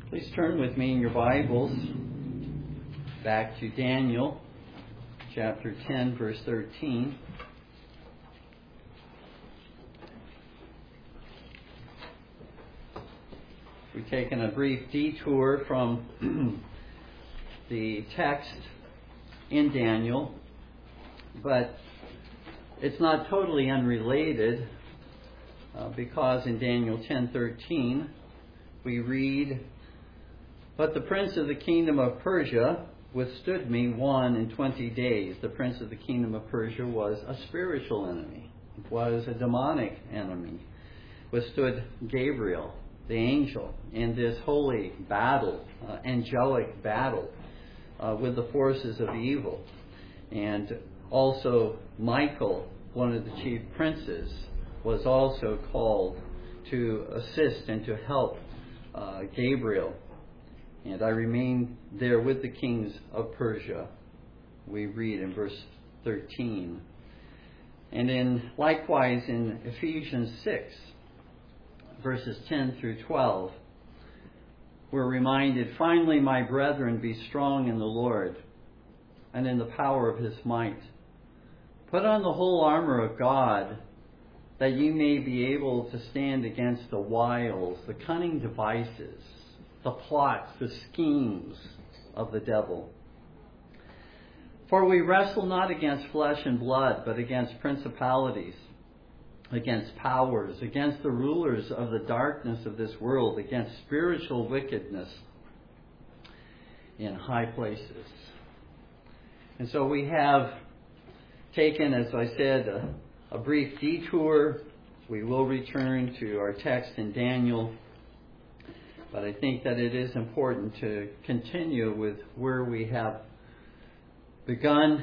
Please turn with me in your Bibles back to Daniel chapter 10, verse 13. We've taken a brief detour from the text in Daniel, but it's not totally unrelated because in Daniel 10:13 we read, "But the prince of the kingdom of Persia withstood me 21 days." The prince of the kingdom of Persia was a spiritual enemy. It was a demonic enemy. Withstood Gabriel, the angel, in this holy battle, angelic battle with the forces of evil. And also Michael, one of the chief princes, was also called to assist and to help Gabriel. And I remained there with the kings of Persia, we read in verse 13. And likewise in Ephesians 6, verses 10 through 12, we're reminded, "Finally, my brethren, be strong in the Lord and in the power of His might. Put on the whole armor of God, that ye may be able to stand against the wiles, the cunning devices, the plots, the schemes of the devil. For we wrestle not against flesh and blood, but against principalities, against powers, against the rulers of the darkness of this world, against spiritual wickedness in high places." And so we have taken, as I said, a brief detour. We will return to our text in Daniel, but I think that it is important to continue with where we have begun,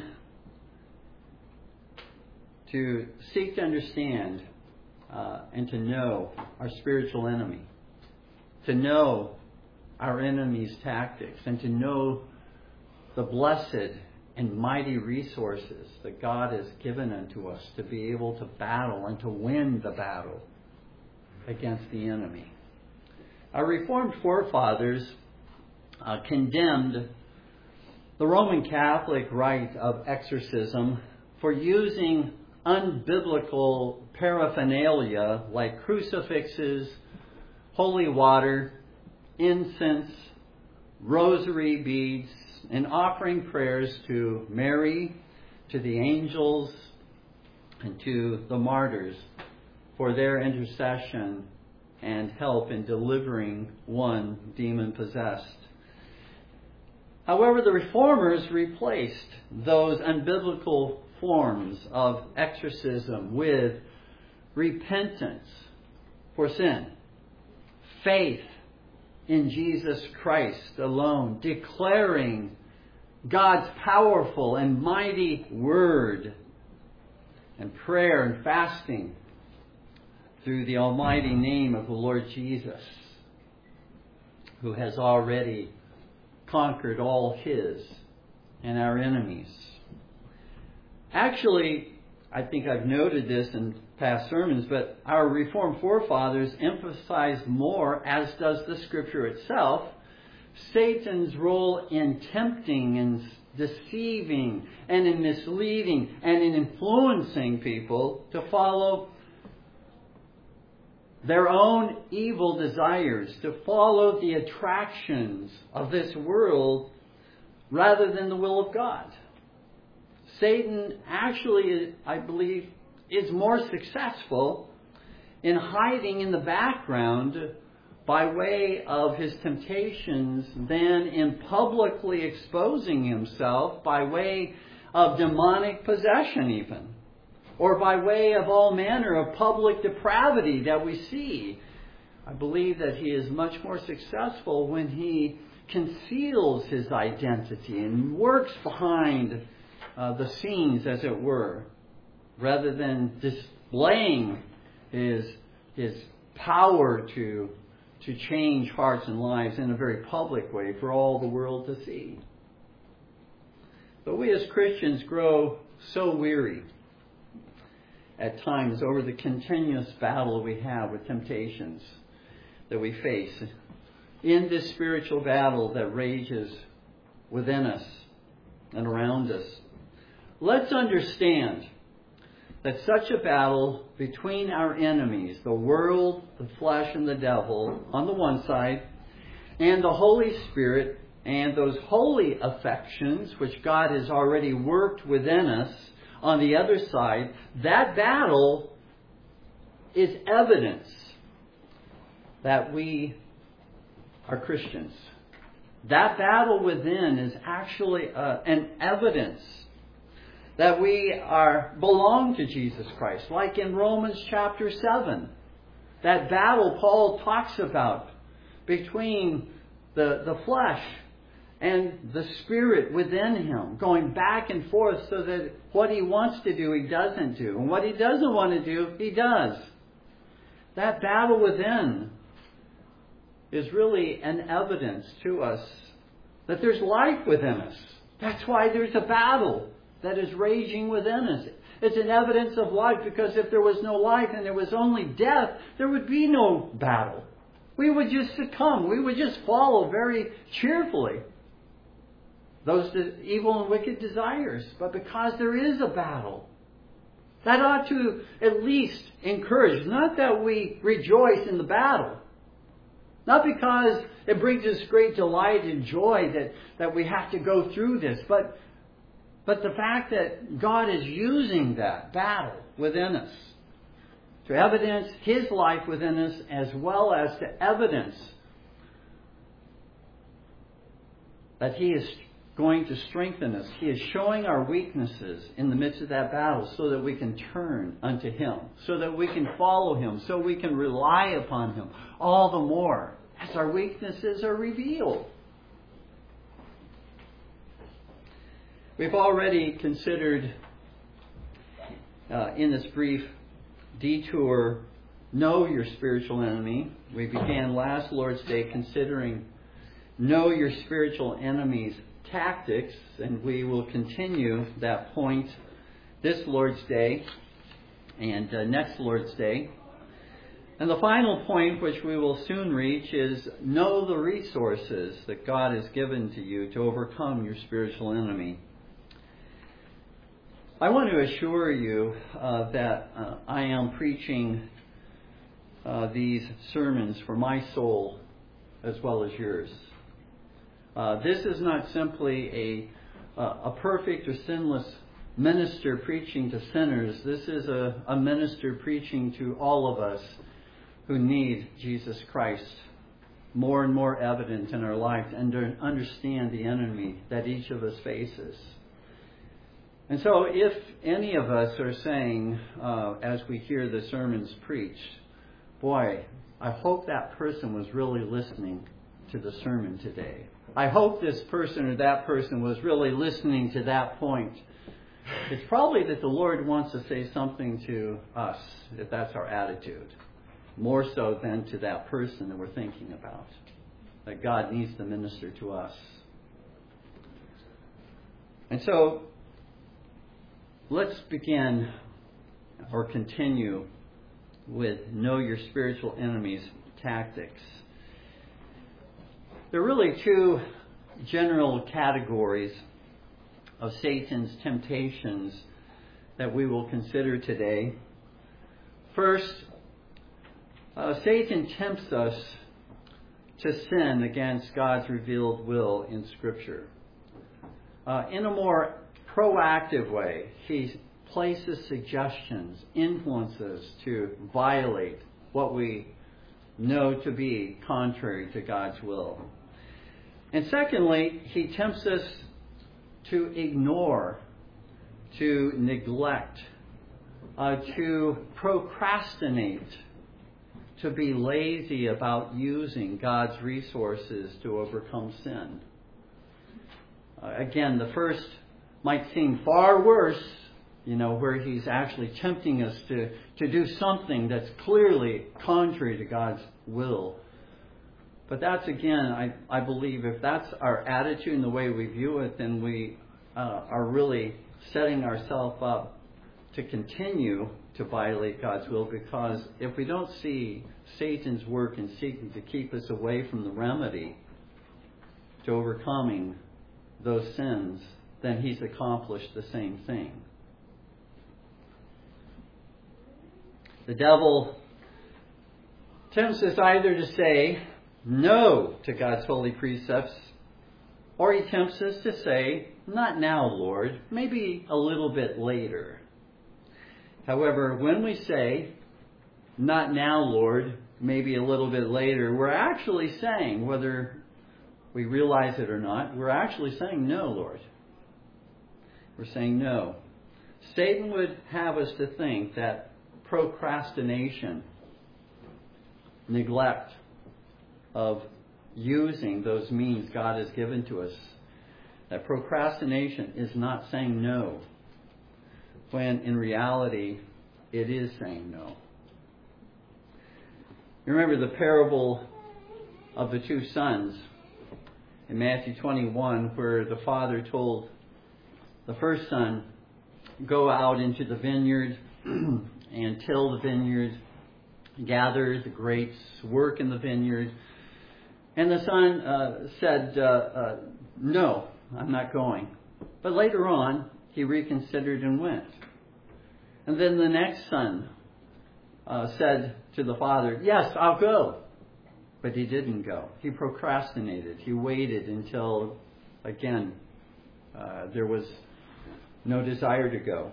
to seek to understand and to know our spiritual enemy, to know our enemy's tactics, and to know the blessed and mighty resources that God has given unto us to be able to battle and to win the battle against the enemy. Our Reformed forefathers condemned the Roman Catholic rite of exorcism for using unbiblical paraphernalia like crucifixes, holy water, incense, rosary beads, and offering prayers to Mary, to the angels, and to the martyrs for their intercession and help in delivering one demon-possessed. However, the Reformers replaced those unbiblical forms of exorcism with repentance for sin, faith in Jesus Christ alone, declaring God's powerful and mighty word, and prayer and fasting through the almighty name of the Lord Jesus, who has already conquered all His and our enemies. Actually, I think I've noted this in past sermons, but our Reformed forefathers emphasized more, as does the Scripture itself, Satan's role in tempting and deceiving and in misleading and in influencing people to follow their own evil desires, to follow the attractions of this world rather than the will of God. Satan actually, I believe, is more successful in hiding in the background by way of his temptations than in publicly exposing himself by way of demonic possession even, or by way of all manner of public depravity that we see. I believe that he is much more successful when he conceals his identity and works behind the scenes, as it were, rather than displaying his power to change hearts and lives in a very public way for all the world to see. But we as Christians grow so weary at times over the continuous battle we have with temptations that we face in this spiritual battle that rages within us and around us. Let's understand that such a battle between our enemies, the world, the flesh, and the devil on the one side, and the Holy Spirit and those holy affections which God has already worked within us on the other side, that battle is evidence that we are Christians. That battle within is actually an evidence that we belong to Jesus Christ. Like in Romans chapter 7, that battle Paul talks about between the flesh and the Spirit within him, going back and forth so that what he wants to do, he doesn't do. And what he doesn't want to do, he does. That battle within is really an evidence to us that there's life within us. That's why there's a battle that is raging within us. It's an evidence of life, because if there was no life and there was only death, there would be no battle. We would just succumb. We would just follow very cheerfully those evil and wicked desires. But because there is a battle, that ought to at least encourage, not that we rejoice in the battle, not because it brings us great delight and joy that we have to go through this, but the fact that God is using that battle within us to evidence His life within us, as well as to evidence that He is going to strengthen us. He is showing our weaknesses in the midst of that battle so that we can turn unto Him, so that we can follow Him, so we can rely upon Him all the more as our weaknesses are revealed. We've already considered in this brief detour, know your spiritual enemy. We began last Lord's Day considering know your spiritual enemy's tactics, and we will continue that point this Lord's Day and next Lord's Day. And the final point, which we will soon reach, is know the resources that God has given to you to overcome your spiritual enemy. I want to assure you that I am preaching these sermons for my soul as well as yours. This is not simply a perfect or sinless minister preaching to sinners. This is a minister preaching to all of us who need Jesus Christ more and more evident in our life and to understand the enemy that each of us faces. And so if any of us are saying, as we hear the sermons preached, boy, I hope that person was really listening to the sermon today. I hope this person or that person was really listening to that point. It's probably that the Lord wants to say something to us, if that's our attitude, more so than to that person that we're thinking about, that God needs to minister to us. And so, let's begin or continue with know your spiritual enemy's tactics. There are really two general categories of Satan's temptations that we will consider today. First, Satan tempts us to sin against God's revealed will in Scripture. In a more proactive way, he places suggestions, influences to violate what we know to be contrary to God's will. And secondly, he tempts us to ignore, to neglect, to procrastinate, to be lazy about using God's resources to overcome sin. Again, the first might seem far worse, where he's actually tempting us to do something that's clearly contrary to God's will. But that's, again, I believe if that's our attitude and the way we view it, then we are really setting ourselves up to continue to violate God's will, because if we don't see Satan's work in seeking to keep us away from the remedy to overcoming those sins, then he's accomplished the same thing. The devil tempts us either to say no to God's holy precepts, or he tempts us to say, not now, Lord, maybe a little bit later. However, when we say, not now, Lord, maybe a little bit later, we're actually saying, whether we realize it or not, we're actually saying, no, Lord. We're saying no. Satan would have us to think that procrastination, neglect of using those means God has given to us, that procrastination is not saying no, when in reality it is saying no. You remember the parable of the two sons in Matthew 21, where the father told the first son, go out into the vineyard and till the vineyard, gather the grapes, work in the vineyard. And the son said, no, I'm not going. But later on, he reconsidered and went. And then the next son said to the father, yes, I'll go. But he didn't go. He procrastinated. He waited until, again, there was no desire to go.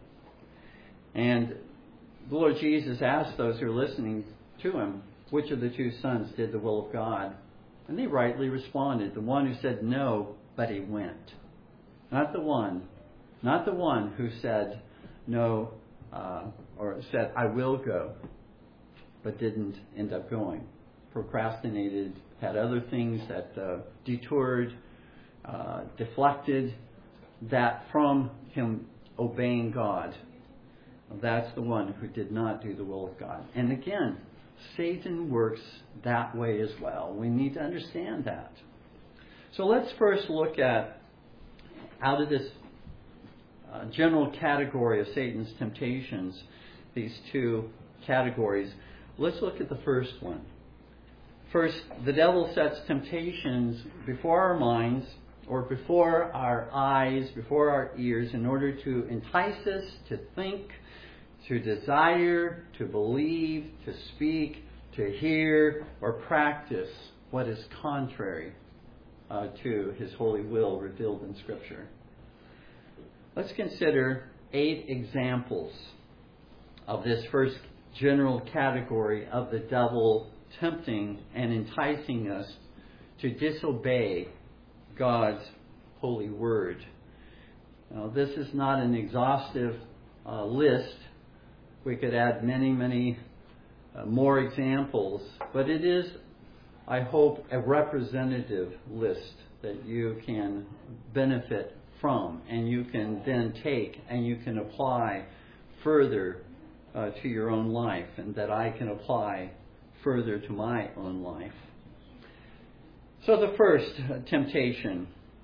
And the Lord Jesus asked those who were listening to him, which of the two sons did the will of God? And they rightly responded, the one who said no, but he went. Not the one who said no, or said, I will go, but didn't end up going. Procrastinated, had other things that detoured, deflected that from him obeying God. That's the one who did not do the will of God. And again, Satan works that way as well. We need to understand that. So let's first look at, out of this general category of Satan's temptations, these two categories, let's look at the first one. First, the devil sets temptations before our minds, or before our eyes, before our ears, in order to entice us to think, to desire, to believe, to speak, to hear, or practice what is contrary to his holy will revealed in Scripture. Let's consider 8 examples of this first general category of the devil tempting and enticing us to disobey God's holy word. Now, this is not an exhaustive list. We could add many, many more examples, but it is, I hope, a representative list that you can benefit from, and you can then take and you can apply further to your own life, and that I can apply further to my own life. So the first temptation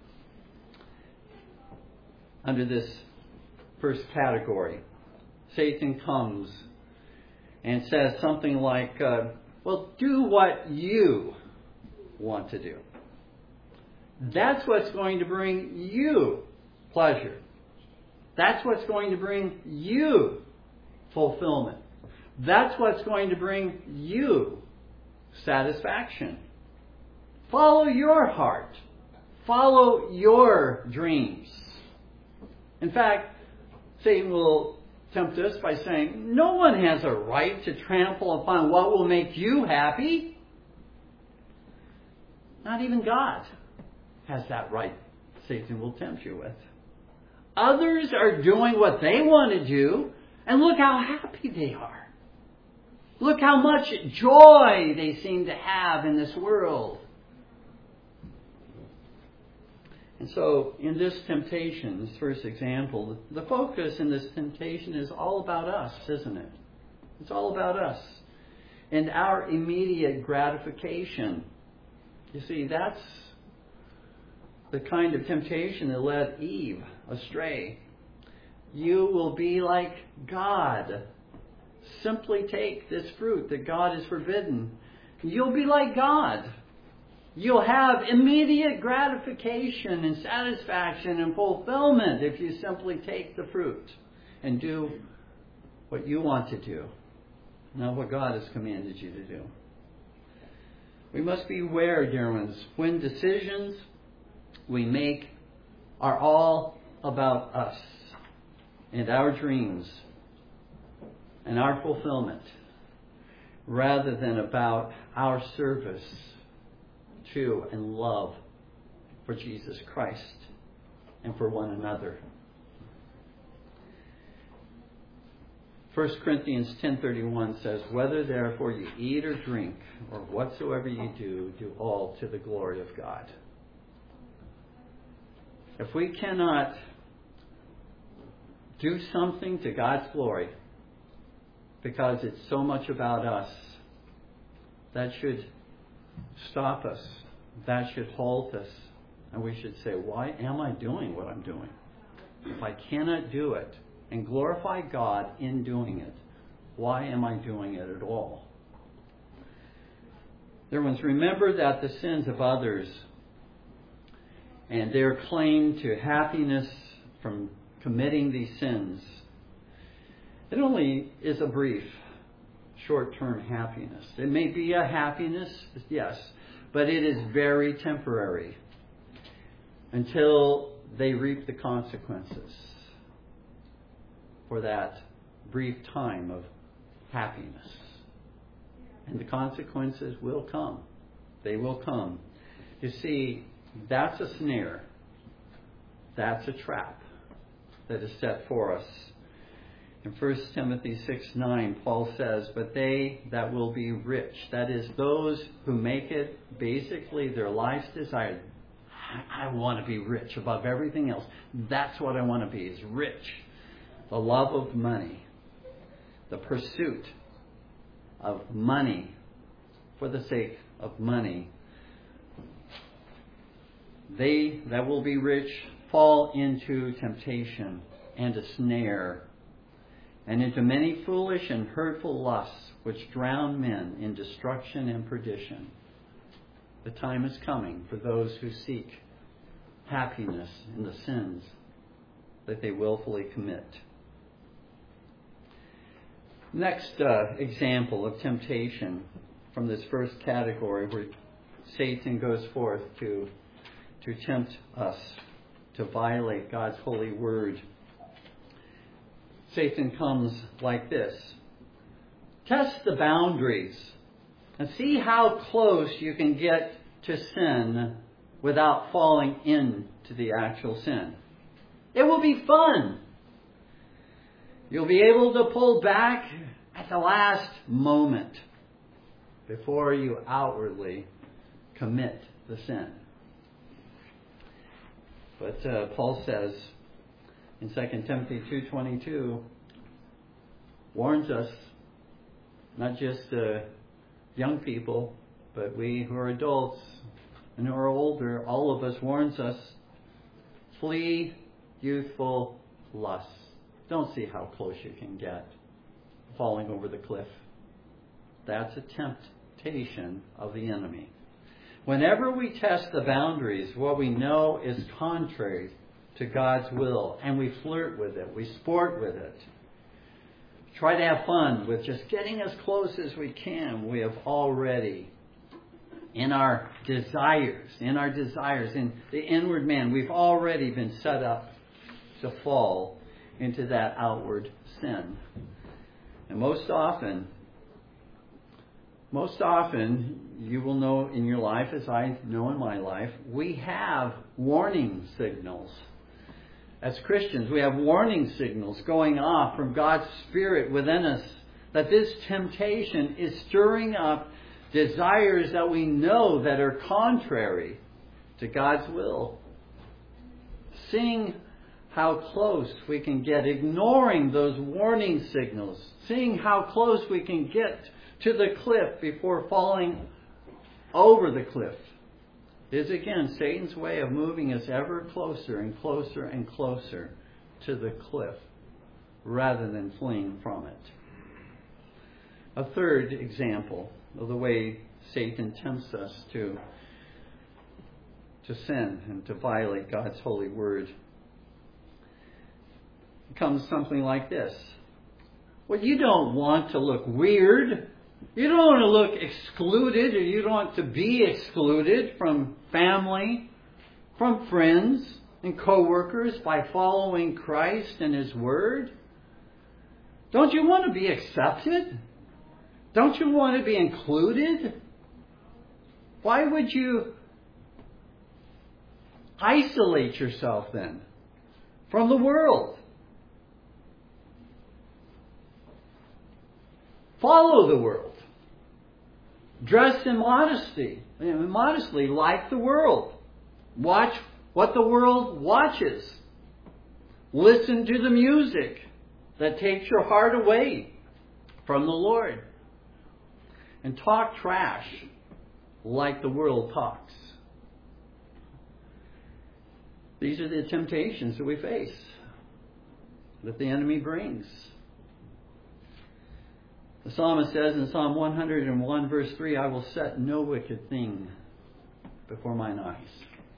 under this first category, Satan comes and says something like, well, do what you want to do. That's what's going to bring you pleasure. That's what's going to bring you fulfillment. That's what's going to bring you satisfaction. Follow your heart. Follow your dreams. In fact, Satan will tempt us by saying, no one has a right to trample upon what will make you happy. Not even God has that right, Satan will tempt you with. Others are doing what they want to do, and look how happy they are. Look how much joy they seem to have in this world. And so, in this temptation, this first example, the focus in this temptation is all about us, isn't it? It's all about us and our immediate gratification. You see, that's the kind of temptation that led Eve astray. You will be like God, simply take this fruit that God has forbidden, you'll be like God. You'll have immediate gratification and satisfaction and fulfillment if you simply take the fruit and do what you want to do, not what God has commanded you to do. We must be aware, dear ones, when decisions we make are all about us and our dreams and our fulfillment, rather than about our service to and love for Jesus Christ and for one another. 1 Corinthians 10:31 says, "Whether therefore you eat or drink, or whatsoever you do, do all to the glory of God." If we cannot do something to God's glory because it's so much about us, that should stop us. That should halt us. And we should say, why am I doing what I'm doing? If I cannot do it and glorify God in doing it, why am I doing it at all? Dear ones, remember that the sins of others and their claim to happiness from committing these sins, it only is a brief, short-term happiness. It may be a happiness, yes, but it is very temporary until they reap the consequences for that brief time of happiness. And the consequences will come. They will come. You see, that's a snare. That's a trap that is set for us. In 1 Timothy 6:9, Paul says, "But they that will be rich," that is, those who make it basically their life's desire. I want to be rich above everything else. That's what I want to be, is rich. The love of money. The pursuit of money for the sake of money. They that will be rich fall into temptation and a snare, and into many foolish and hurtful lusts, which drown men in destruction and perdition. The time is coming for those who seek happiness in the sins that they willfully commit. Next example of temptation from this first category, where Satan goes forth to tempt us to violate God's holy word. Satan comes like this: test the boundaries and see how close you can get to sin without falling into the actual sin. It will be fun. You'll be able to pull back at the last moment before you outwardly commit the sin. But Paul says in 2 Timothy 2:22, warns us, not just young people, but we who are adults and who are older, all of us, warns us, flee youthful lusts. Don't see how close you can get falling over the cliff. That's a temptation of the enemy. Whenever we test the boundaries, what we know is contrary to God's will, and we flirt with it, we sport with it, try to have fun with just getting as close as we can, we have already, in our desires, in the inward man, we've already been set up to fall into that outward sin. And most often, you will know in your life, as I know in my life, we have warning signals. As Christians, we have warning signals going off from God's Spirit within us that this temptation is stirring up desires that we know that are contrary to God's will. Seeing how close we can get, ignoring those warning signals, seeing how close we can get to the cliff before falling over the cliff, is again Satan's way of moving us ever closer and closer and closer to the cliff rather than fleeing from it. a third example of the way Satan tempts us to sin and to violate God's holy word. It comes something like this. Well, you don't want to look weird. You don't want to look excluded, or you don't want to be excluded from family, from friends and co-workers by following Christ and His Word. Don't you want to be accepted? Don't you want to be included? Why would you isolate yourself then from the world? Follow the world. Dress in modestly like the world. Watch what the world watches. Listen to the music that takes your heart away from the Lord. And talk trash like the world talks. These are the temptations that we face, that the enemy brings. The psalmist says in Psalm 101 verse 3, I will set no wicked thing before mine eyes.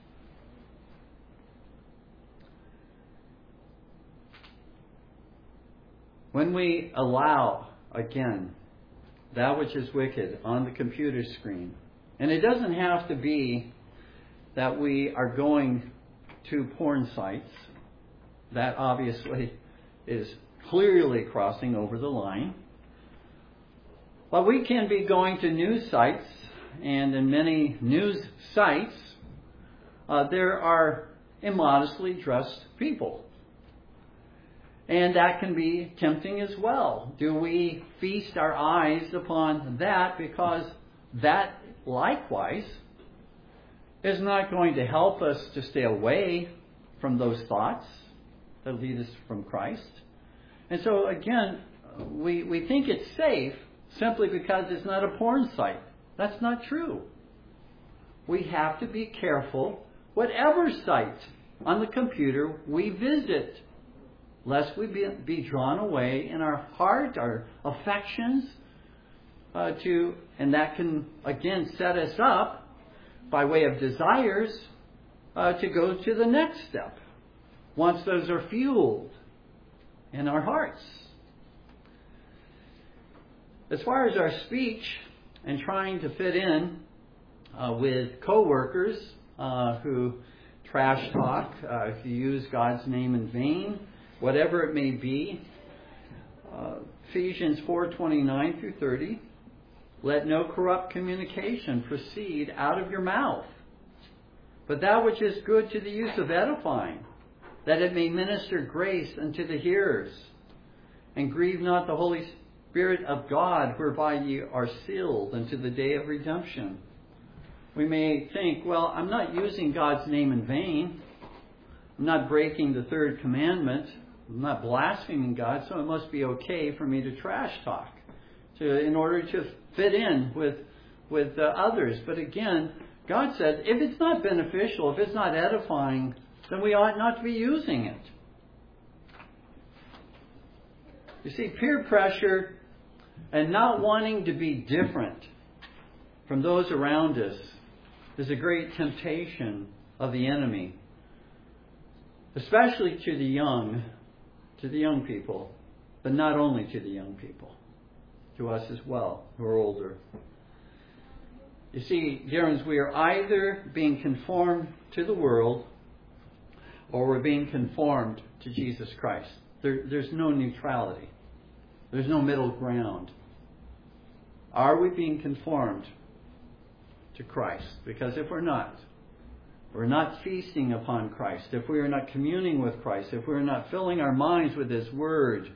When we allow, again, that which is wicked on the computer screen, and it doesn't have to be that we are going to porn sites. That obviously is clearly crossing over the line. But we can be going to news sites, and in many news sites, there are immodestly dressed people. And that can be tempting as well. Do we feast our eyes upon that, because that likewise is not going to help us to stay away from those thoughts that lead us from Christ? And so again, we think it's safe simply because it's not a porn site. That's not true. We have to be careful whatever site on the computer we visit, lest we be drawn away in our heart, our affections, and that can again set us up by way of desires to go to the next step once those are fueled in our hearts. As far as our speech and trying to fit in with co-workers who trash talk, if you use God's name in vain, whatever it may be, Ephesians 4:29 through 30, let no corrupt communication proceed out of your mouth, but that which is good to the use of edifying, that it may minister grace unto the hearers, and grieve not the Holy Spirit of God, whereby ye are sealed unto the day of redemption. We may think, well, I'm not using God's name in vain. I'm not breaking the third commandment. I'm not blaspheming God, so it must be okay for me to trash talk in order to fit in with others. But again, God said, if it's not beneficial, if it's not edifying, then we ought not to be using it. You see, peer pressure and not wanting to be different from those around us is a great temptation of the enemy, especially to the young people, but not only to the young people, to us as well, who are older. You see, dear ones, we are either being conformed to the world or we're being conformed to Jesus Christ. There's no neutrality. There's no middle ground. Are we being conformed to Christ? Because if we're not feasting upon Christ, if we are not communing with Christ, if we're not filling our minds with His Word,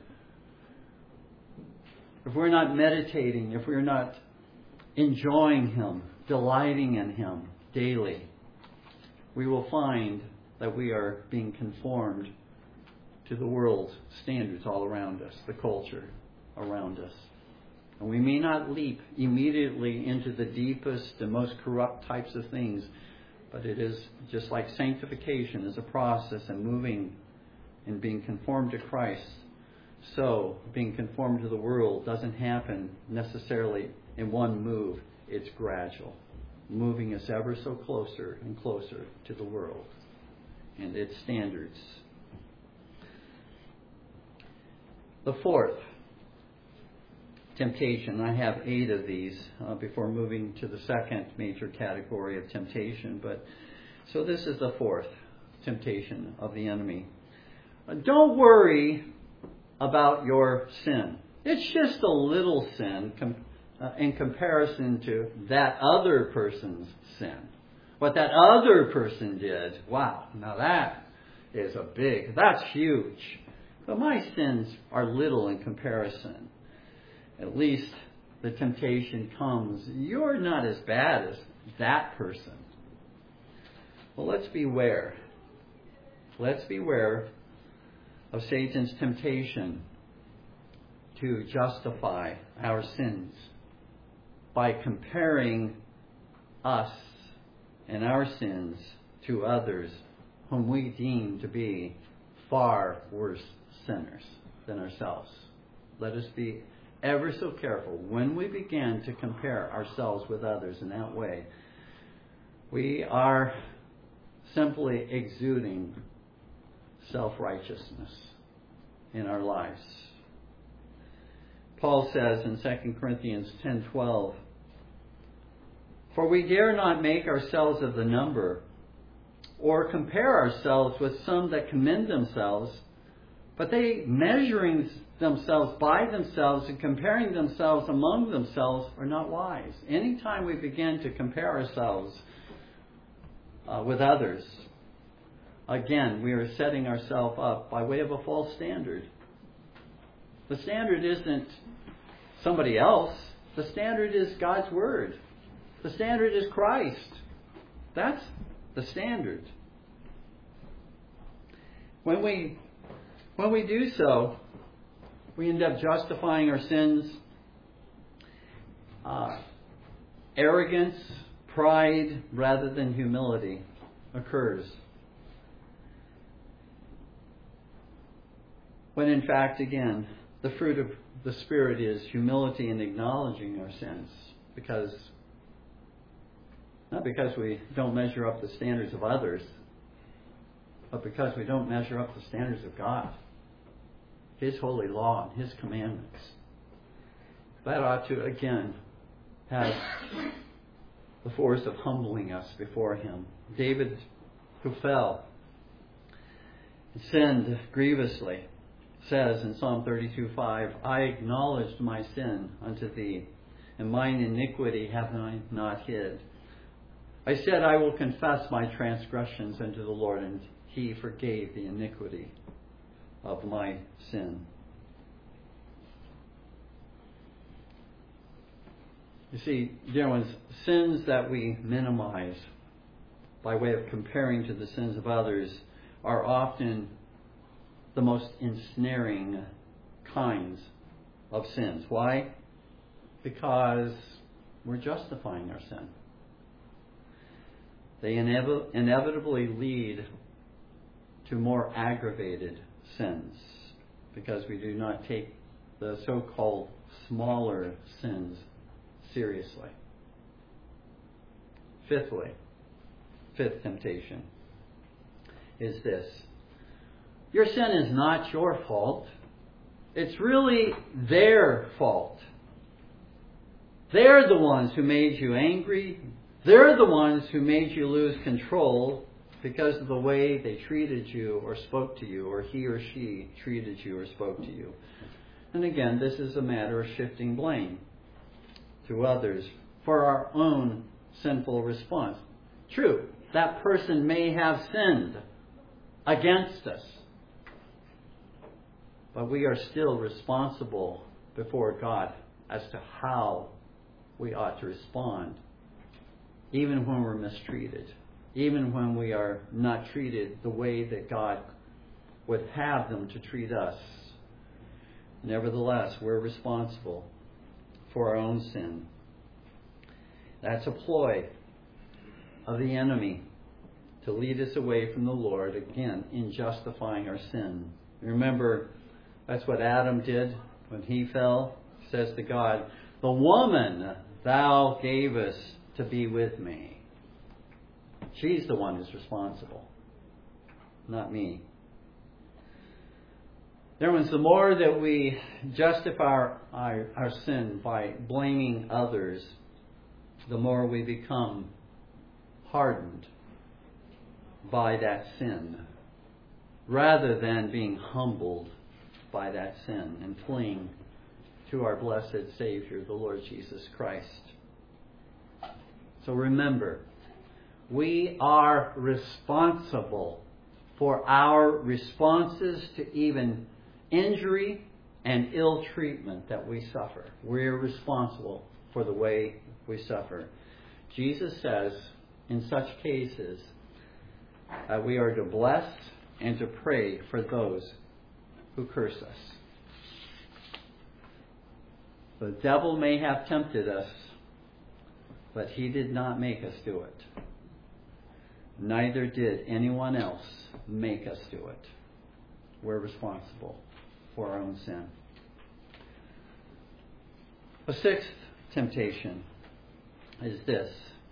if we're not meditating, if we're not enjoying Him, delighting in Him daily, we will find that we are being conformed to the world's standards all around us, the culture around us. And we may not leap immediately into the deepest and most corrupt types of things, but it is just like sanctification is a process and moving and being conformed to Christ. so being conformed to the world doesn't happen necessarily in one move. It's gradual, moving us ever so closer and closer to the world and its standards. The fourth temptation. I have 8 of these before moving to the second major category of temptation. So this is the fourth temptation of the enemy. Don't worry about your sin. It's just a little sin in comparison to that other person's sin. What that other person did, wow, now that's huge. But my sins are little in comparison. At least the temptation comes, you're not as bad as that person. Well, let's beware. Let's beware of Satan's temptation to justify our sins by comparing us and our sins to others whom we deem to be far worse sinners than ourselves. Let us be ever so careful when we begin to compare ourselves with others in that way. We are simply exuding self-righteousness in our lives. Paul says in 2 Corinthians 10:12, "For we dare not make ourselves of the number, or compare ourselves with some that commend themselves, but they, measuring themselves by themselves and comparing themselves among themselves, are not wise." Anytime we begin to compare ourselves with others, again, we are setting ourselves up by way of a false standard. The standard isn't somebody else. The standard is God's Word. The standard is Christ. That's the standard. When we do so, we end up justifying our sins. Arrogance, pride, rather than humility occurs. When in fact, again, the fruit of the Spirit is humility and acknowledging our sins. Not because we don't measure up the standards of others, but because we don't measure up the standards of God, His holy law and His commandments. That ought to, again, have the force of humbling us before Him. David, who fell and sinned grievously, says in Psalm 32:5, "I acknowledged my sin unto Thee, and mine iniquity have I not hid. I said, I will confess my transgressions unto the Lord, and He forgave the iniquity of my sin." You see, dear ones, sins that we minimize by way of comparing to the sins of others are often the most ensnaring kinds of sins. Why? Because we're justifying our sin. They inevitably lead to more aggravated sins because we do not take the so-called smaller sins seriously. Fifth temptation is this. Your sin is not your fault. It's really their fault. They're the ones who made you angry. They're the ones who made you lose control because of the way they treated you or spoke to you, or he or she treated you or spoke to you. And again, this is a matter of shifting blame to others for our own sinful response. True, that person may have sinned against us, but we are still responsible before God as to how we ought to respond, even when we're mistreated, even when we are not treated the way that God would have them to treat us. Nevertheless, we're responsible for our own sin. That's a ploy of the enemy to lead us away from the Lord, again, in justifying our sin. Remember That's what Adam did when he fell. He says to God, "The woman thou gavest to be with me." She's the one who's responsible, not me. There was the more that we justify our sin by blaming others, the more we become hardened by that sin, rather than being humbled by that sin and fleeing to our blessed Savior, the Lord Jesus Christ. So remember, we are responsible for our responses to even injury and ill treatment that we suffer. We're responsible for the way we suffer. Jesus says, in such cases, we are to bless and to pray for those who curse us. The devil may have tempted us, but he did not make us do it. Neither did anyone else make us do it. We're responsible for our own sin. A sixth temptation is this.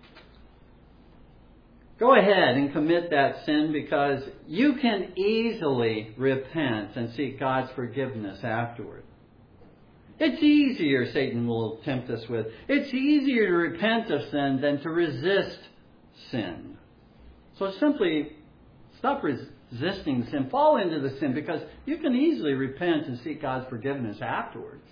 Go ahead and commit that sin because you can easily repent and seek God's forgiveness afterward. It's easier, Satan will tempt us with, it's easier to repent of sin than to resist sin. So simply stop resisting sin. Fall into the sin because you can easily repent and seek God's forgiveness afterwards.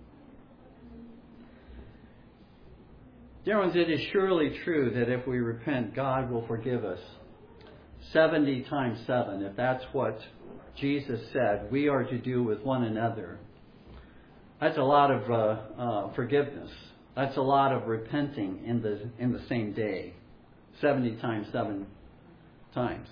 Dear ones, it is surely true that if we repent, God will forgive us 70 times 7. If that's what Jesus said we are to do with one another. That's a lot of forgiveness. That's a lot of repenting in the same day. 70 times 7 times.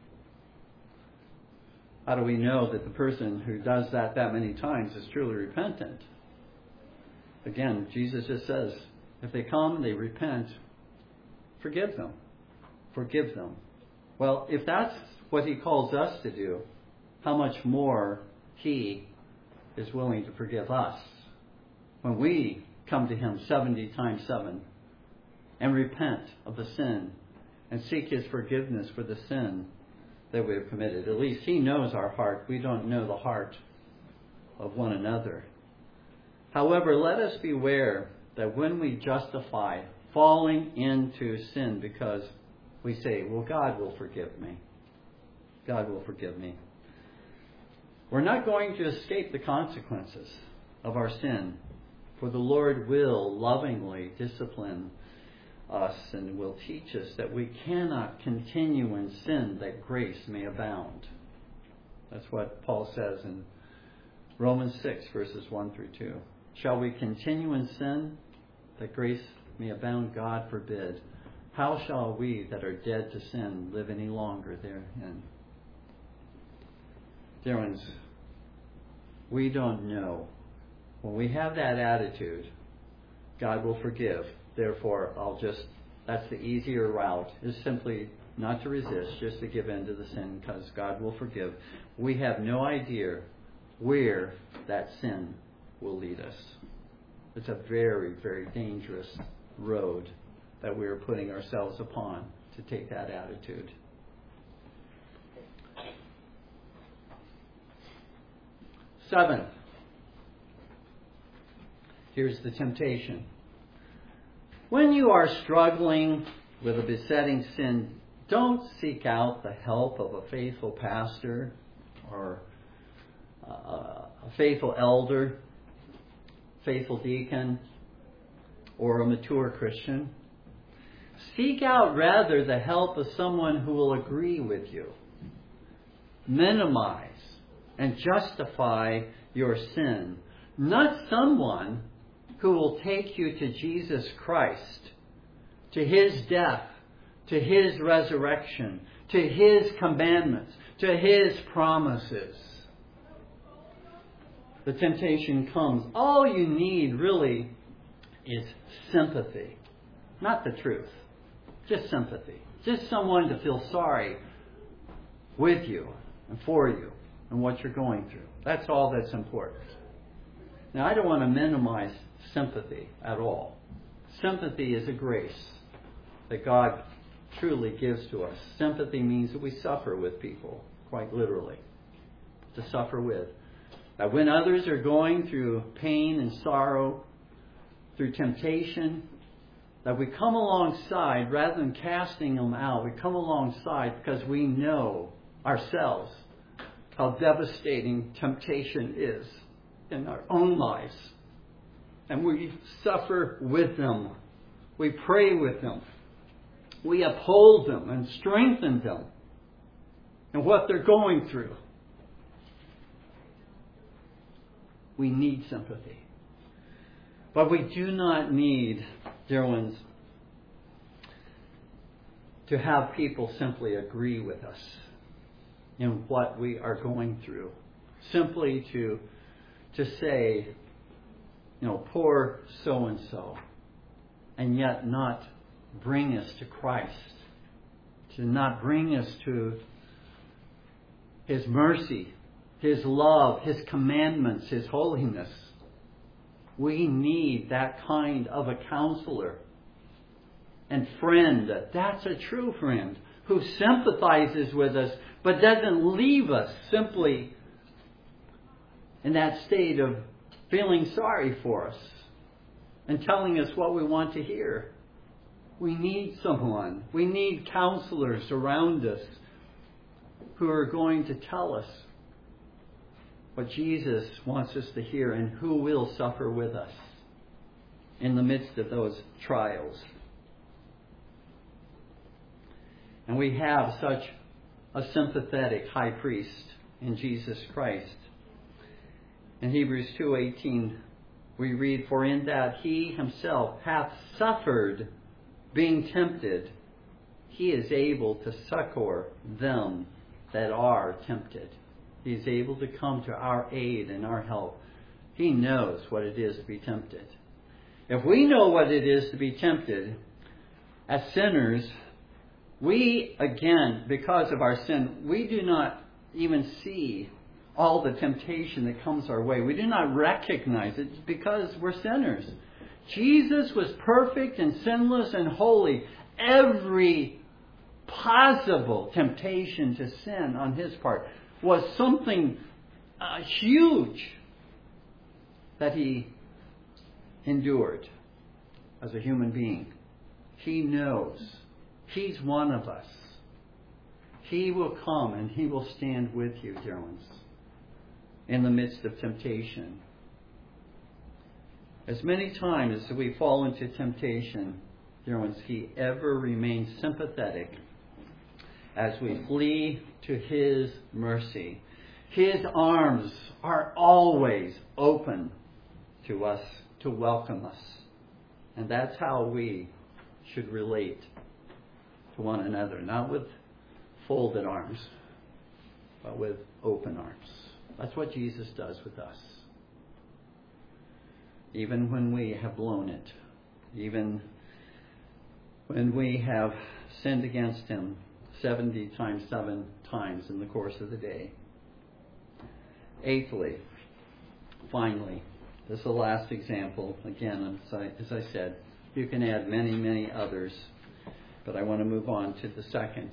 How do we know that the person who does that many times is truly repentant? Again, Jesus just says, if they come, they repent, forgive them. Forgive them. Well, if that's what He calls us to do, how much more He is willing to forgive us when we come to Him 70 times 7 and repent of the sin and seek His forgiveness for the sin that we have committed. At least He knows our heart. We don't know the heart of one another. However, let us beware that when we justify falling into sin because we say, well, God will forgive me. God will forgive me. We're not going to escape the consequences of our sin, for the Lord will lovingly discipline us and will teach us that we cannot continue in sin that grace may abound. That's what Paul says in Romans 6, verses 1 through 2. Shall we continue in sin that grace may abound? God forbid. How shall we that are dead to sin live any longer therein? Dear ones, we don't know. When we have that attitude, God will forgive. Therefore, that's the easier route, is simply not to resist, just to give in to the sin because God will forgive. We have no idea where that sin will lead us. It's a very, very dangerous road that we are putting ourselves upon to take that attitude. Seventh, here's the temptation. When you are struggling with a besetting sin, don't seek out the help of a faithful pastor or a faithful elder, faithful deacon, or a mature Christian. Seek out rather the help of someone who will agree with you, minimize and justify your sin, not someone who will take you to Jesus Christ, to His death, to His resurrection, to His commandments, to His promises. The temptation comes. All you need really is sympathy, not the truth. Just sympathy. Just someone to feel sorry with you and for you. and what you're going through. That's all that's important. Now, I don't want to minimize sympathy at all. Sympathy is a grace that God truly gives to us. Sympathy means that we suffer with people, quite literally. To suffer with. That when others are going through pain and sorrow, through temptation, that we come alongside, rather than casting them out, we come alongside because we know ourselves how devastating temptation is in our own lives. And we suffer with them. We pray with them. We uphold them and strengthen them in what they're going through. We need sympathy. But we do not need, dear ones, to have people simply agree with us in what we are going through. Simply to say, poor so-and-so, and yet not bring us to Christ, to not bring us to His mercy, His love, His commandments, His holiness. We need that kind of a counselor and friend. That's a true friend who sympathizes with us but doesn't leave us simply in that state of feeling sorry for us and telling us what we want to hear. We need someone. We need counselors around us who are going to tell us what Jesus wants us to hear and who will suffer with us in the midst of those trials. And we have such a sympathetic high priest in Jesus Christ. In Hebrews 2:18 we read, "For in that He Himself hath suffered being tempted, He is able to succor them that are tempted." He is able to come to our aid and our help. He knows what it is to be tempted. If we know what it is to be tempted, as sinners, we, again, because of our sin, we do not even see all the temptation that comes our way. We do not recognize it because we're sinners. Jesus was perfect and sinless and holy. Every possible temptation to sin on His part was something huge that He endured as a human being. He knows. He's one of us. He will come and He will stand with you, dear ones, in the midst of temptation. As many times as we fall into temptation, dear ones, He ever remains sympathetic as we flee to His mercy. His arms are always open to us to welcome us. And that's how we should relate to one another. Not with folded arms, but with open arms. That's what Jesus does with us. Even when we have blown it. Even when we have sinned against Him 70 times 7 times in the course of the day. Eighthly, finally, this is the last example. Again, as I said, you can add many, many others, but I want to move on to the second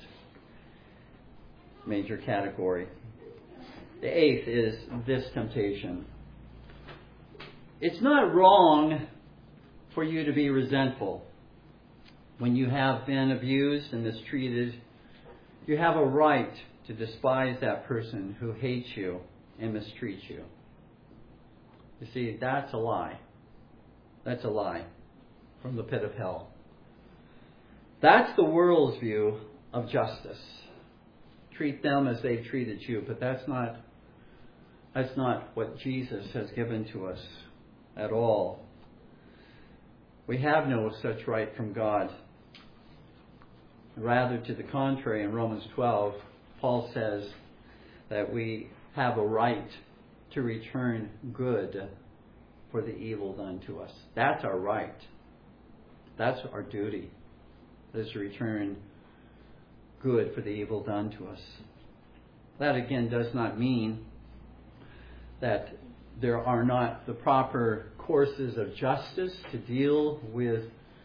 major category. The eighth is this temptation. It's not wrong for you to be resentful. When you have been abused and mistreated, you have a right to despise that person who hates you and mistreats you. You see, that's a lie. That's a lie from the pit of hell. That's the world's view of justice. Treat them as they've treated you, but that's not what Jesus has given to us at all. We have no such right from God. Rather, to the contrary, in Romans 12, Paul says that we have a right to return good for the evil done to us. That's our right. That's our duty, is to return good for the evil done to us. That again does not mean that there are not the proper courses of justice to deal with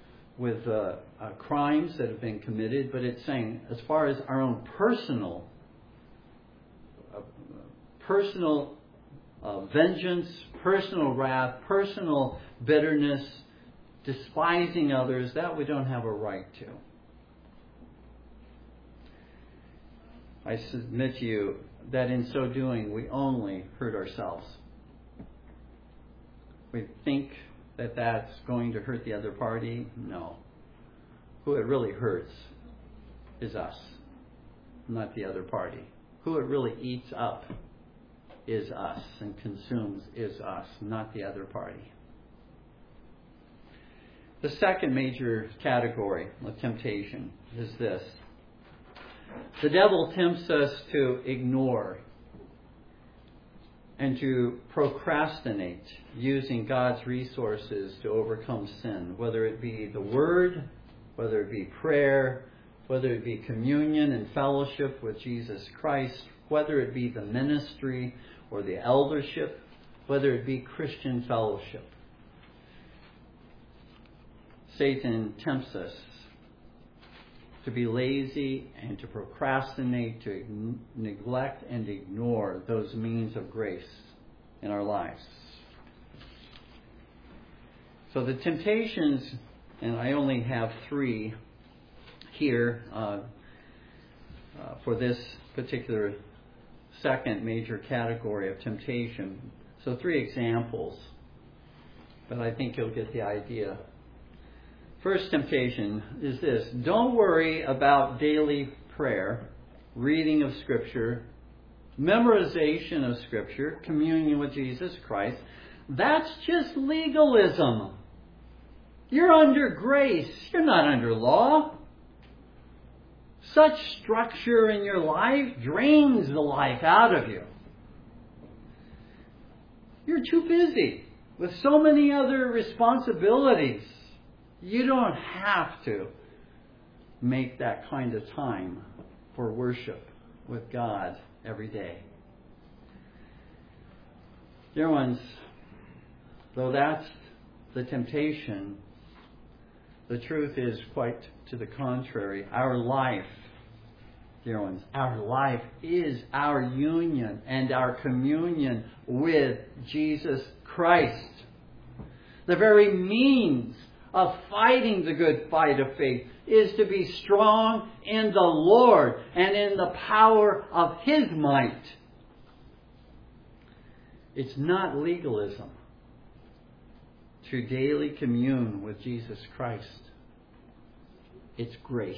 crimes that have been committed, but it's saying as far as our own personal vengeance, personal wrath, personal bitterness, despising others, that we don't have a right to. I submit to you that in so doing, we only hurt ourselves. We think that that's going to hurt the other party. No. Who it really hurts is us, not the other party. Who it really eats up is us and consumes is us, not the other party. The second major category of temptation is this. The devil tempts us to ignore and to procrastinate using God's resources to overcome sin, whether it be the Word, whether it be prayer, whether it be communion and fellowship with Jesus Christ, whether it be the ministry or the eldership, whether it be Christian fellowship. Satan tempts us to be lazy and to procrastinate, to neglect and ignore those means of grace in our lives. So the temptations, and I only have 3 here for this particular second major category of temptation. So 3 examples, but I think you'll get the idea. First temptation is this. Don't worry about daily prayer, reading of Scripture, memorization of Scripture, communion with Jesus Christ. That's just legalism. You're under grace. You're not under law. Such structure in your life drains the life out of you. You're too busy with so many other responsibilities. You don't have to make that kind of time for worship with God every day. Dear ones, though that's the temptation, the truth is quite to the contrary. Our life, dear ones, our life is our union and our communion with Jesus Christ. The very means of fighting the good fight of faith is to be strong in the Lord and in the power of His might. It's not legalism to daily commune with Jesus Christ. It's grace.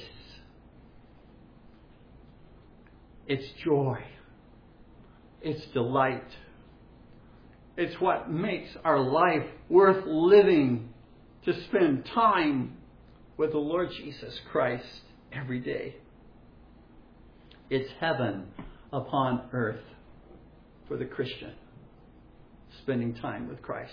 It's joy. It's delight. It's what makes our life worth living, to spend time with the Lord Jesus Christ every day. It's heaven upon earth for the Christian, spending time with Christ.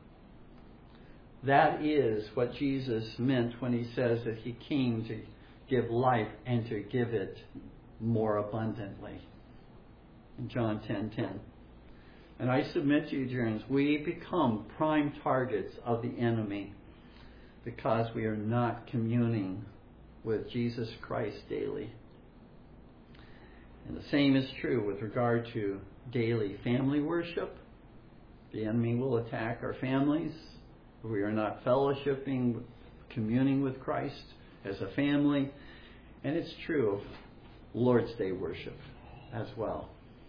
That is what Jesus meant when He says that He came to give life and to give it more abundantly. In John 10:10. And I submit to you, dear ones, we become prime targets of the enemy because we are not communing with Jesus Christ daily. And the same is true with regard to daily family worship. The enemy will attack our families. We are not fellowshipping, communing with Christ as a family. And it's true of Lord's Day worship as well.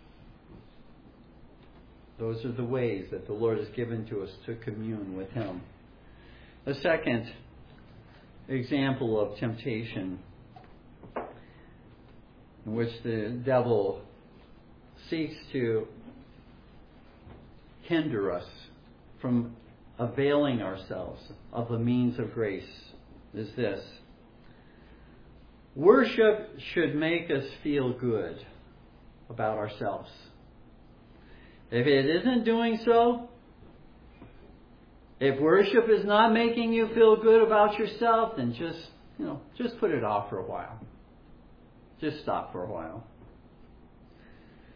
Those are the ways that the Lord has given to us to commune with Him. The second example of temptation in which the devil seeks to hinder us from availing ourselves of the means of grace is this. Worship should make us feel good about ourselves. If it isn't doing so, if worship is not making you feel good about yourself, then just put it off for a while. Just stop for a while.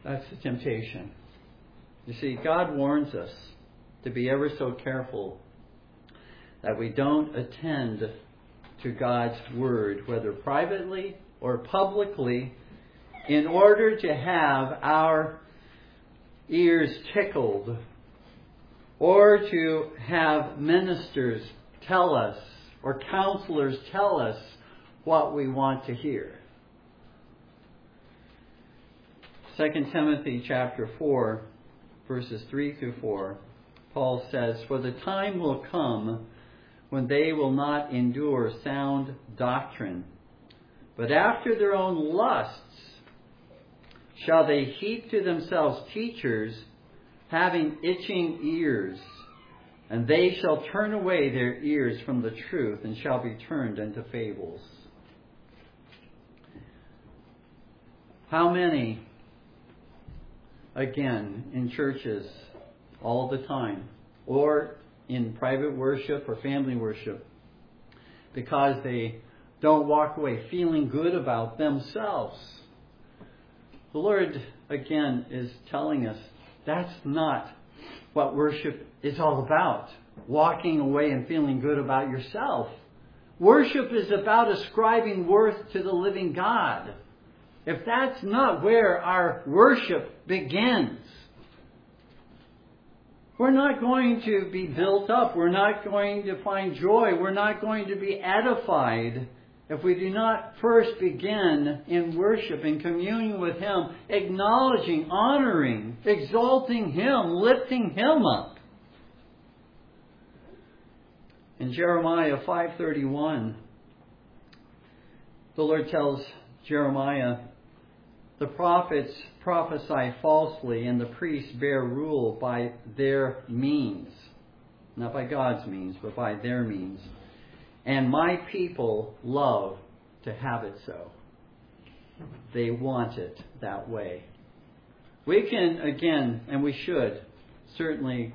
That's the temptation. You see, God warns us to be ever so careful that we don't attend to God's Word, whether privately or publicly, in order to have our ears tickled or to have ministers tell us or counselors tell us what we want to hear. 2 Timothy chapter 4, verses 3 through 4, Paul says, "For the time will come when they will not endure sound doctrine, but after their own lusts shall they heap to themselves teachers having itching ears, and they shall turn away their ears from the truth and shall be turned into fables." How many, again, in churches all the time, or in private worship or family worship, because they don't walk away feeling good about themselves? The Lord, again, is telling us that's not what worship is all about. Walking away and feeling good about yourself. Worship is about ascribing worth to the living God. If that's not where our worship begins, we're not going to be built up. We're not going to find joy. We're not going to be edified if we do not first begin in worship, in communion with Him, acknowledging, honoring, exalting Him, lifting Him up. In Jeremiah 5:31, the Lord tells Jeremiah, "The prophets prophesy falsely, and the priests bear rule by their means." Not by God's means, but by their means. "And my people love to have it so." They want it that way. We can, again, and we should, certainly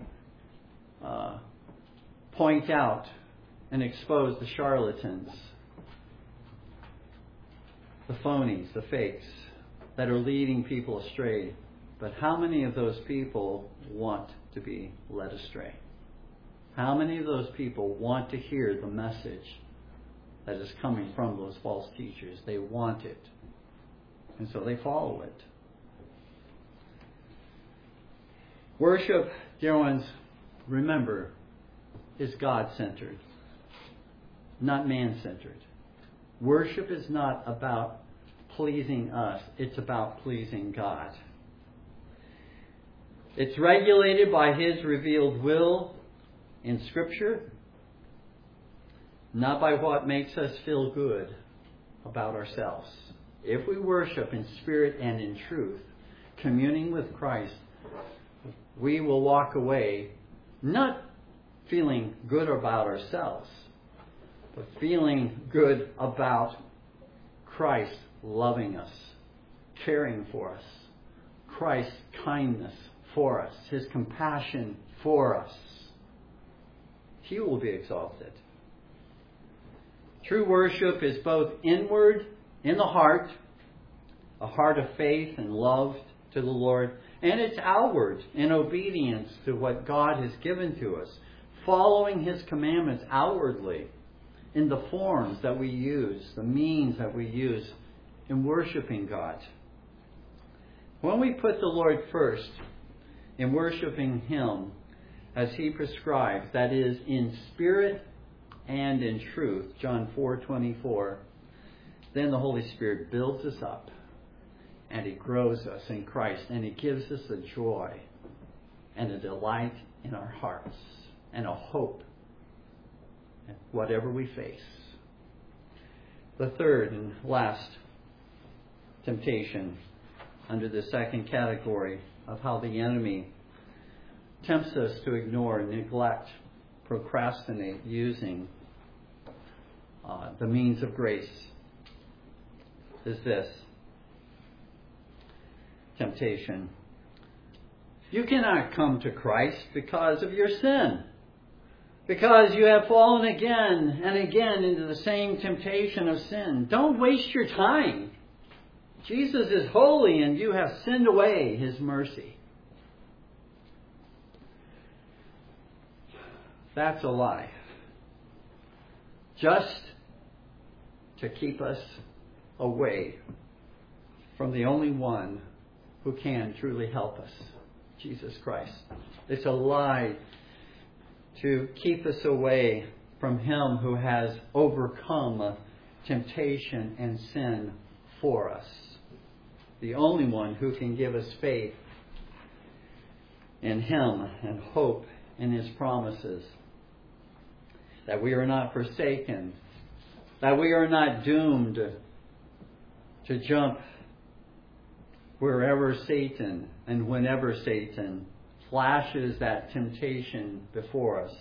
point out and expose the charlatans, the phonies, the fakes that are leading people astray. But how many of those people want to be led astray? How many of those people want to hear the message that is coming from those false teachers? They want it. And so they follow it. Worship, dear ones, remember, is God-centered, not man-centered. Worship is not about pleasing us. It's about pleasing God. It's regulated by His revealed will in Scripture, not by what makes us feel good about ourselves. If we worship in spirit and in truth, communing with Christ, we will walk away not feeling good about ourselves, but feeling good about Christ loving us, caring for us, Christ's kindness for us, His compassion for us. He will be exalted. True worship is both inward, in the heart, a heart of faith and love to the Lord, and it's outward, in obedience to what God has given to us, following His commandments outwardly in the forms that we use, the means that we use in worshiping God. When we put the Lord first in worshiping Him as He prescribes, that is, in spirit and in truth, John 4:24, then the Holy Spirit builds us up and He grows us in Christ, and He gives us a joy and a delight in our hearts and a hope in whatever we face. The third and last temptation under the second category of how the enemy tempts us to ignore, neglect, procrastinate using the means of grace is this temptation. You cannot come to Christ because of your sin, because you have fallen again and again into the same temptation of sin. Don't waste your time. Jesus is holy and you have sinned away His mercy. That's a lie. Just to keep us away from the only one who can truly help us, Jesus Christ. It's a lie to keep us away from Him who has overcome temptation and sin for us. The only one who can give us faith in Him and hope in His promises. That we are not forsaken. That we are not doomed to jump wherever Satan and whenever Satan flashes that temptation before us.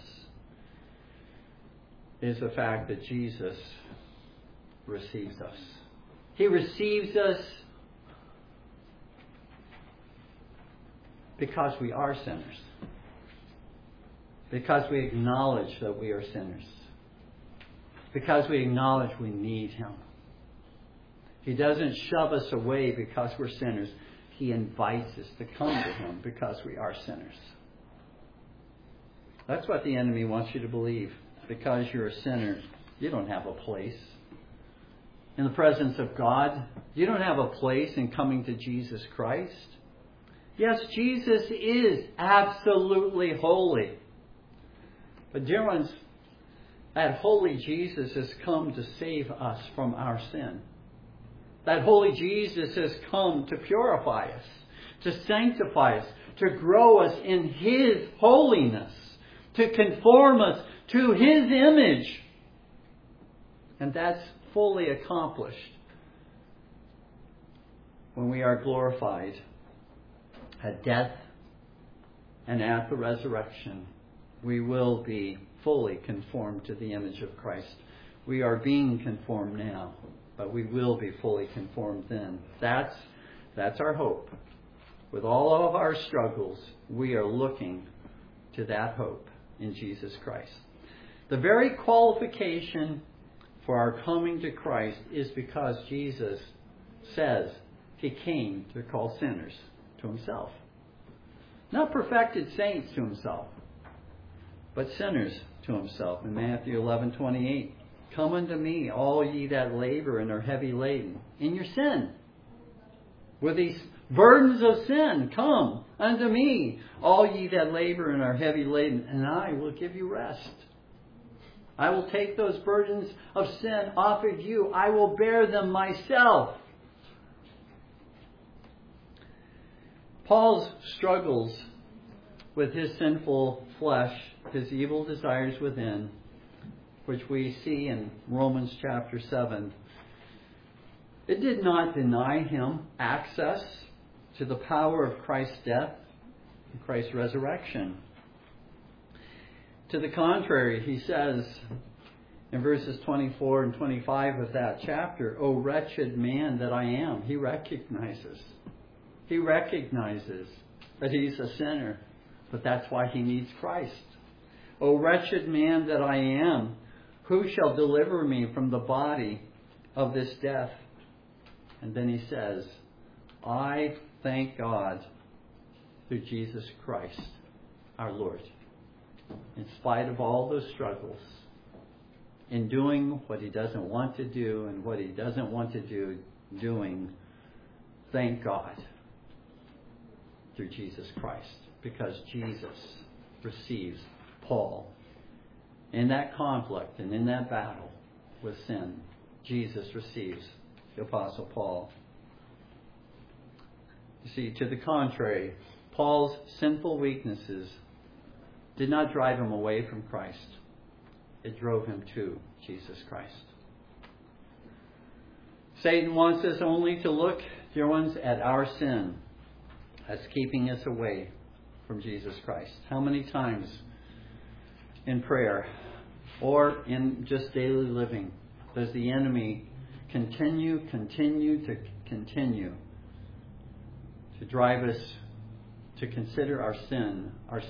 Is the fact that Jesus receives us. He receives us because we are sinners. Because we acknowledge that we are sinners. Because we acknowledge we need Him. He doesn't shove us away because we're sinners. He invites us to come to Him because we are sinners. That's what the enemy wants you to believe. Because you're a sinner, you don't have a place in the presence of God. You don't have a place in coming to Jesus Christ. Yes, Jesus is absolutely holy. But dear ones, that holy Jesus has come to save us from our sin. That holy Jesus has come to purify us, to sanctify us, to grow us in His holiness, to conform us to His image. And that's fully accomplished when we are glorified at death and at the resurrection. We will be fully conformed to the image of Christ. We are being conformed now, but we will be fully conformed then. That's our hope. With all of our struggles, we are looking to that hope in Jesus Christ. The very qualification for our coming to Christ is because Jesus says He came to call sinners to Himself. Not perfected saints to Himself, but sinners to Himself. In Matthew 11:28, come unto me, all ye that labor and are heavy laden, in your sin. With these burdens of sin, come unto me, all ye that labor and are heavy laden, and I will give you rest. I will take those burdens of sin off of you. I will bear them myself. Paul's struggles with his sinful flesh, his evil desires within, which we see in Romans chapter 7, it did not deny him access to the power of Christ's death and Christ's resurrection. To the contrary, he says in verses 24 and 25 of that chapter, O wretched man that I am. He recognizes that he's a sinner, but that's why he needs Christ. O wretched man that I am, who shall deliver me from the body of this death? And then he says, I thank God through Jesus Christ, our Lord. In spite of all those struggles, in doing what he doesn't want to do and what he doesn't want to do, doing, thank God through Jesus Christ. Because Jesus receives Paul in that conflict and in that battle with sin. Jesus receives the Apostle Paul. You see, to the contrary, Paul's sinful weaknesses did not drive him away from Christ. It drove him to Jesus Christ. Satan wants us only to look, dear ones, at our sin as keeping us away from Jesus Christ. How many times in prayer or in just daily living does the enemy continue to drive us to consider our sin,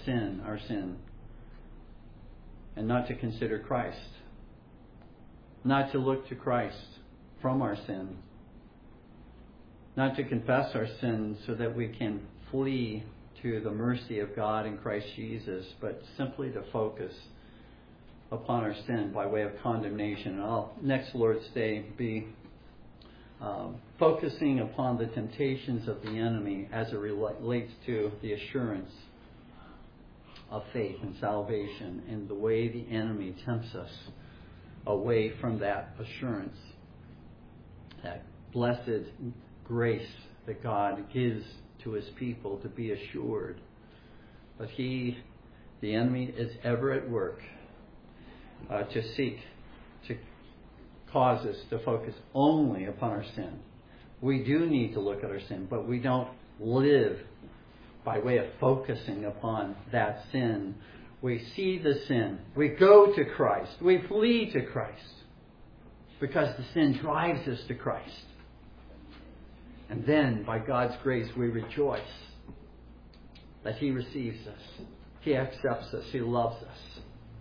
and not to consider Christ, not to look to Christ from our sin, not to confess our sins so that we can flee to the mercy of God in Christ Jesus, but simply to focus upon our sin by way of condemnation. And I'll, next Lord's Day, be focusing upon the temptations of the enemy as it relates to the assurance of faith and salvation, and the way the enemy tempts us away from that assurance, that blessed grace that God gives to His people to be assured. But the enemy, is ever at work to seek to cause us to focus only upon our sin. We do need to look at our sin, but we don't live by way of focusing upon that sin. We see the sin. We go to Christ. We flee to Christ because the sin drives us to Christ. And then, by God's grace, we rejoice that He receives us. He accepts us. He loves us.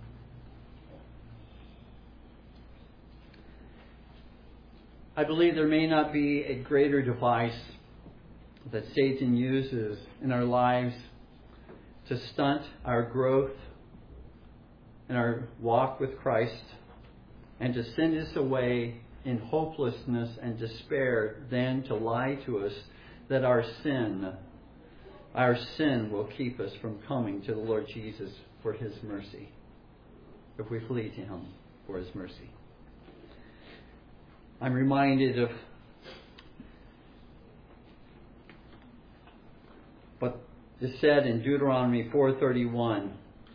I believe there may not be a greater device that Satan uses in our lives to stunt our growth in our walk with Christ and to send us away in hopelessness and despair than to lie to us that our sin will keep us from coming to the Lord Jesus for His mercy, if we flee to Him for His mercy. I'm reminded of what is said in Deuteronomy 4:31,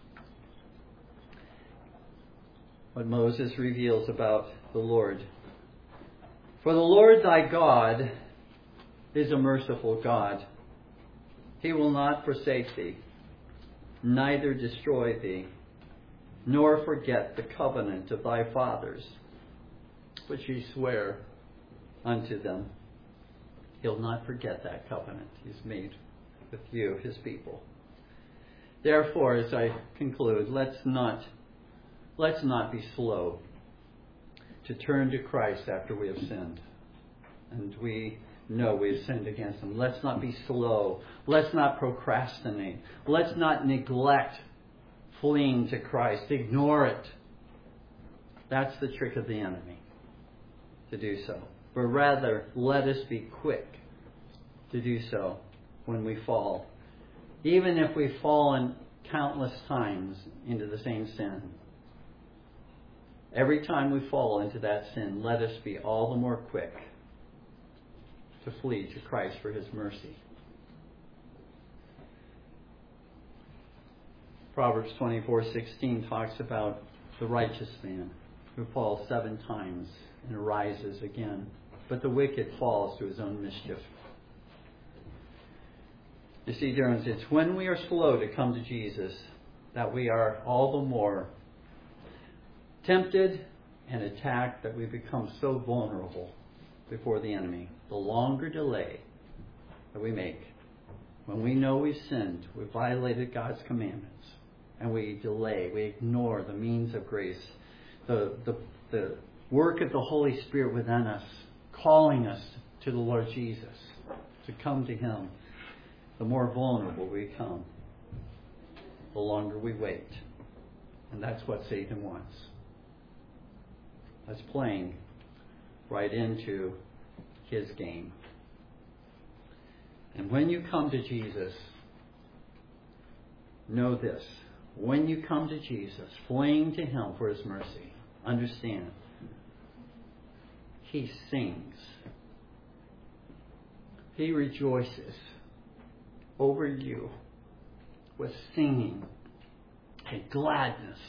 what Moses reveals about the Lord. For the Lord thy God is a merciful God. He will not forsake thee, neither destroy thee, nor forget the covenant of thy fathers, which he sware unto them. He'll not forget that covenant He's made with you, His people. Therefore, as I conclude, let's not be slow to turn to Christ after we have sinned. And we know we've sinned against Him. Let's not be slow. Let's not procrastinate. Let's not neglect fleeing to Christ. Ignore it. That's the trick of the enemy, to do so. But rather, let us be quick to do so when we fall. Even if we've fallen countless times into the same sin. Every time we fall into that sin, let us be all the more quick to flee to Christ for His mercy. Proverbs 24:16 talks about the righteous man who falls 7 times and arises again, but the wicked falls to his own mischief. You see, dear ones, it's when we are slow to come to Jesus that we are all the more tempted and attacked, that we become so vulnerable before the enemy. The longer delay that we make, when we know we've sinned, we've violated God's commandments, and we delay, we ignore the means of grace, the work of the Holy Spirit within us, calling us to the Lord Jesus, to come to Him, the more vulnerable we become, the longer we wait. And that's what Satan wants. That's playing right into his game. And when you come to Jesus, know this. When you come to Jesus, fleeing to Him for His mercy, understand, He sings. He rejoices over you with singing and gladness.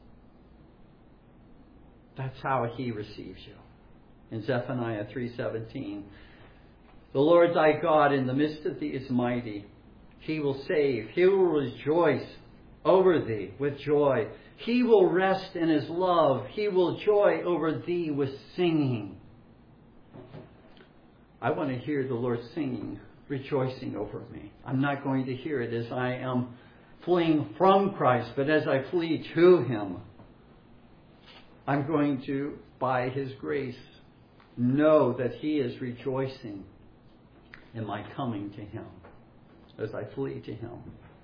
That's how He receives you. In Zephaniah 3:17, the Lord thy God in the midst of thee is mighty. He will save. He will rejoice over thee with joy. He will rest in His love. He will joy over thee with singing. I want to hear the Lord singing, rejoicing over me. I'm not going to hear it as I am fleeing from Christ, but as I flee to Him. I'm going to, by His grace, know that He is rejoicing in my coming to Him, as I flee to Him.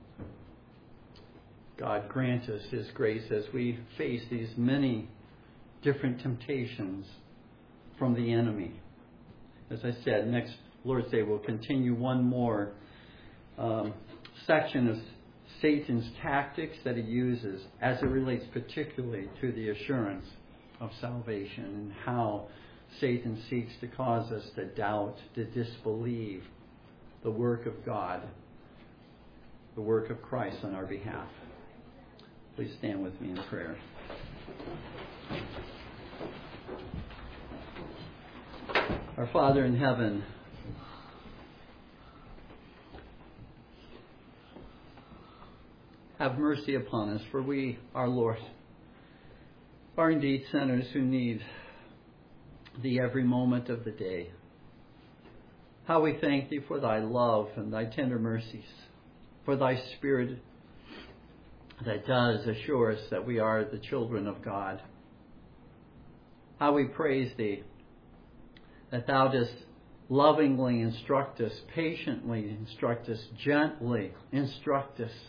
God grant us His grace as we face these many different temptations from the enemy. As I said, next Lord's Day we'll continue one more section of Satan's tactics that he uses as it relates particularly to the assurance of salvation, and how Satan seeks to cause us to doubt, to disbelieve the work of God, the work of Christ on our behalf. Please stand with me in prayer. Our Father in heaven, have mercy upon us, for we, our Lord, are indeed sinners who need Thee every moment of the day. How we thank Thee for Thy love and Thy tender mercies, for Thy Spirit that does assure us that we are the children of God. How we praise Thee that Thou dost lovingly instruct us, patiently instruct us, gently instruct us,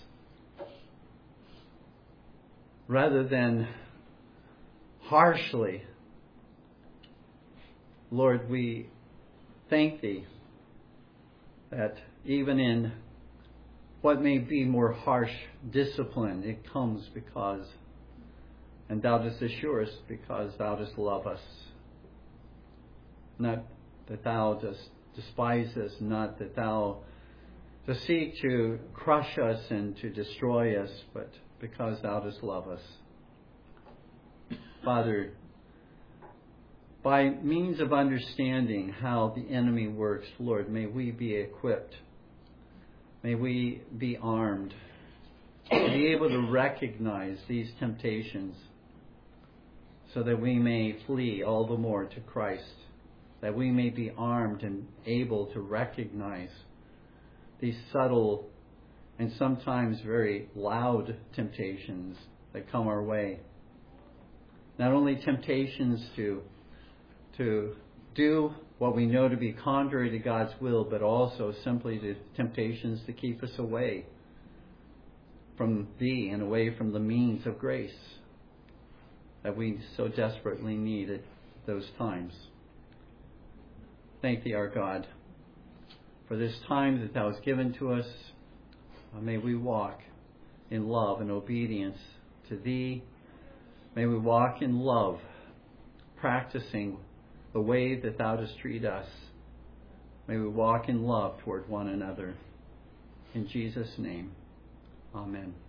rather than harshly. Lord, we thank Thee that even in what may be more harsh discipline, it comes because, and Thou dost assure us, because Thou dost love us. Not that Thou dost despise us, not that Thou dost seek to crush us and to destroy us, but because Thou dost love us. Father, by means of understanding how the enemy works, Lord, may we be equipped. May we be armed to be able to recognize these temptations so that we may flee all the more to Christ, that we may be armed and able to recognize these subtle and sometimes very loud temptations that come our way. Not only temptations to do what we know to be contrary to God's will, but also simply the temptations to keep us away from Thee and away from the means of grace that we so desperately need at those times. Thank Thee, our God, for this time that Thou hast given to us. May we walk in love and obedience to Thee. May we walk in love, practicing the way that Thou dost treat us. May we walk in love toward one another. In Jesus' name, amen.